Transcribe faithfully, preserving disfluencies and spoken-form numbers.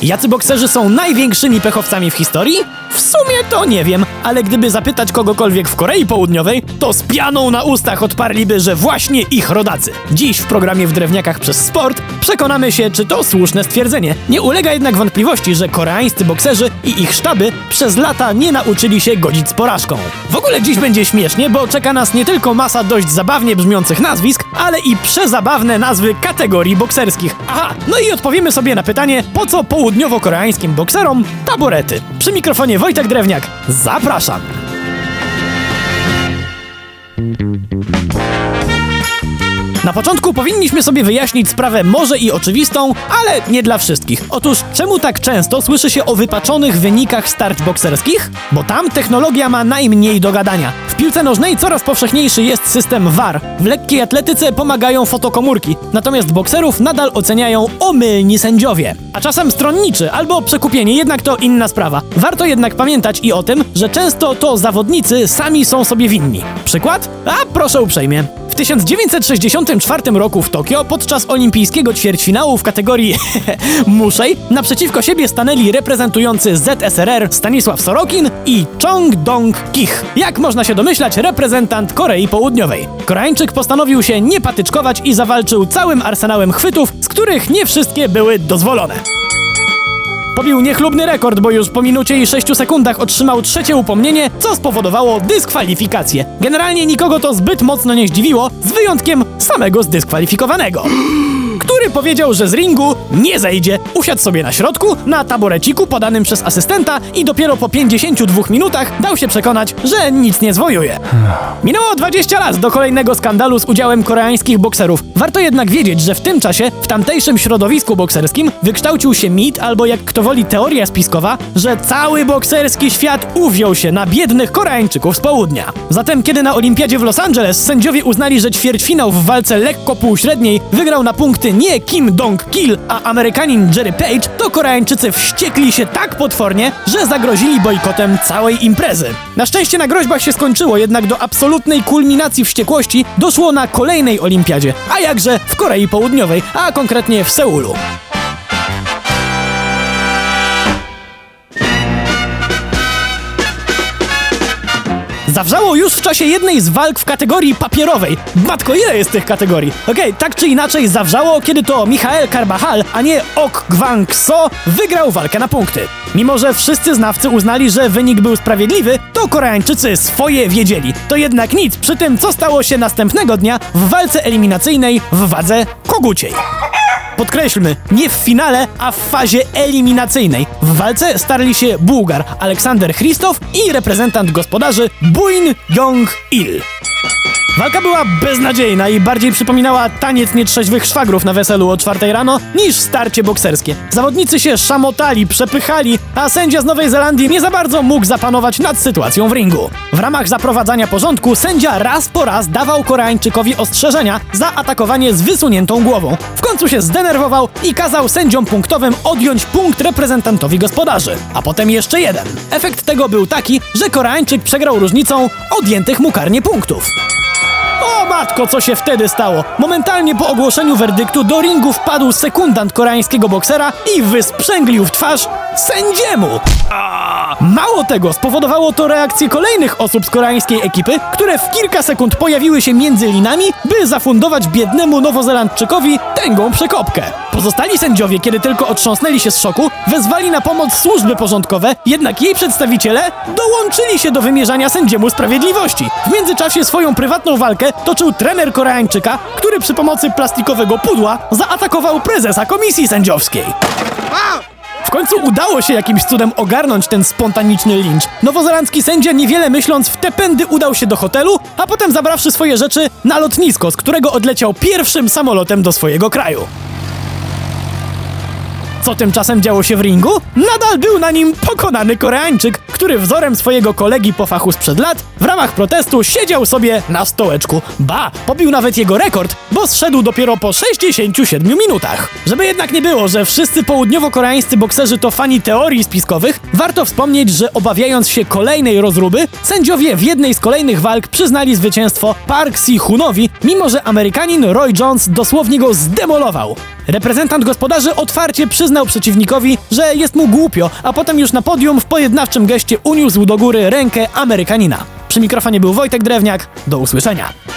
Jacy bokserzy są największymi pechowcami w historii? W sumie to nie wiem, ale gdyby zapytać kogokolwiek w Korei Południowej, to z pianą na ustach odparliby, że właśnie ich rodacy. Dziś w programie W Drewniakach przez Sport przekonamy się, czy to słuszne stwierdzenie. Nie ulega jednak wątpliwości, że koreańscy bokserzy i ich sztaby przez lata nie nauczyli się godzić z porażką. W ogóle dziś będzie śmiesznie, bo czeka nas nie tylko masa dość zabawnie brzmiących nazwisk, ale i przezabawne nazwy kategorii bokserskich. Aha, no i odpowiemy sobie na pytanie, po co południowo-koreańskim bokserom taborety. Przy mikrofonie Wojtek Drewniak. Zapraszam! Na początku powinniśmy sobie wyjaśnić sprawę może i oczywistą, ale nie dla wszystkich. Otóż czemu tak często słyszy się o wypaczonych wynikach starć bokserskich? Bo tam technologia ma najmniej do gadania. W piłce nożnej coraz powszechniejszy jest system V A R. W lekkiej atletyce pomagają fotokomórki, natomiast bokserów nadal oceniają omylni sędziowie. A czasem stronniczy albo przekupienie, jednak to inna sprawa. Warto jednak pamiętać i o tym, że często to zawodnicy sami są sobie winni. Przykład? A proszę uprzejmie. W tysiąc dziewięćset sześćdziesiątym czwartym roku w Tokio podczas olimpijskiego ćwierćfinału w kategorii muszej naprzeciwko siebie stanęli reprezentujący Z S R R Stanisław Sorokin i Chong Dong-kich. Jak można się domyślać, reprezentant Korei Południowej. Koreańczyk postanowił się nie patyczkować i zawalczył całym arsenałem chwytów, z których nie wszystkie były dozwolone. Pobił niechlubny rekord, bo już po minucie i sześciu sekundach otrzymał trzecie upomnienie, co spowodowało dyskwalifikację. Generalnie nikogo to zbyt mocno nie zdziwiło, z wyjątkiem samego zdyskwalifikowanego, który powiedział, że z ringu nie zejdzie. Usiadł sobie na środku, na taboreciku podanym przez asystenta i dopiero po pięćdziesięciu dwóch minutach dał się przekonać, że nic nie zwojuje. Minęło dwadzieścia lat do kolejnego skandalu z udziałem koreańskich bokserów. Warto jednak wiedzieć, że w tym czasie w tamtejszym środowisku bokserskim wykształcił się mit, albo jak kto woli teoria spiskowa, że cały bokserski świat uwziął się na biednych Koreańczyków z południa. Zatem kiedy na olimpiadzie w Los Angeles sędziowie uznali, że ćwierćfinał w walce lekko półśredniej wygrał na punkty nie Kim Dong-kil, a Amerykanin Jerry Page, to Koreańczycy wściekli się tak potwornie, że zagrozili bojkotem całej imprezy. Na szczęście na groźbach się skończyło, jednak do absolutnej kulminacji wściekłości doszło na kolejnej olimpiadzie, a jakże w Korei Południowej, a konkretnie w Seulu. Zawrzało już w czasie jednej z walk w kategorii papierowej. Matko, ile jest tych kategorii? Okej, okay, tak czy inaczej zawrzało, kiedy to Michael Carbajal, a nie Ok Gwang-so wygrał walkę na punkty. Mimo że wszyscy znawcy uznali, że wynik był sprawiedliwy, to Koreańczycy swoje wiedzieli. To jednak nic przy tym, co stało się następnego dnia w walce eliminacyjnej w wadze koguciej. Podkreślmy, nie w finale, a w fazie eliminacyjnej. W walce starli się Bułgar Aleksander Christof i reprezentant gospodarzy Buin Jong-il. Walka była beznadziejna i bardziej przypominała taniec nietrzeźwych szwagrów na weselu o czwartej rano niż starcie bokserskie. Zawodnicy się szamotali, przepychali, a sędzia z Nowej Zelandii nie za bardzo mógł zapanować nad sytuacją w ringu. W ramach zaprowadzania porządku sędzia raz po raz dawał Koreańczykowi ostrzeżenia za atakowanie z wysuniętą głową. W końcu się zdenerwował i kazał sędziom punktowym odjąć punkt reprezentantowi gospodarzy, a potem jeszcze jeden. Efekt tego był taki, że Koreańczyk przegrał różnicą odjętych mu karnie punktów. O matko, co się wtedy stało? Momentalnie po ogłoszeniu werdyktu do ringu wpadł sekundant koreańskiego boksera i wysprzęglił w twarz sędziemu. Mało tego, spowodowało to reakcję kolejnych osób z koreańskiej ekipy, które w kilka sekund pojawiły się między linami, by zafundować biednemu Nowozelandczykowi tęgą przekopkę. Pozostali sędziowie, kiedy tylko otrząsnęli się z szoku, wezwali na pomoc służby porządkowe, jednak jej przedstawiciele dołączyli się do wymierzania sędziemu sprawiedliwości. W międzyczasie swoją prywatną walkę toczył trener Koreańczyka, który przy pomocy plastikowego pudła zaatakował prezesa komisji sędziowskiej. W końcu udało się jakimś cudem ogarnąć ten spontaniczny lincz. Nowozelandzki sędzia, niewiele myśląc, w te pędy udał się do hotelu, a potem zabrawszy swoje rzeczy na lotnisko, z którego odleciał pierwszym samolotem do swojego kraju. Co tymczasem działo się w ringu? Nadal był na nim pokonany Koreańczyk, który wzorem swojego kolegi po fachu sprzed lat w ramach protestu siedział sobie na stołeczku. Ba, pobił nawet jego rekord, bo zszedł dopiero po sześćdziesięciu siedmiu minutach. Żeby jednak nie było, że wszyscy południowo-koreańscy bokserzy to fani teorii spiskowych, warto wspomnieć, że obawiając się kolejnej rozruby, sędziowie w jednej z kolejnych walk przyznali zwycięstwo Park Si-hunowi, mimo że Amerykanin Roy Jones dosłownie go zdemolował. Reprezentant gospodarzy otwarcie przyznał przyznał przeciwnikowi, że jest mu głupio, a potem już na podium w pojednawczym geście uniósł do góry rękę Amerykanina. Przy mikrofonie był Wojtek Drewniak. Do usłyszenia.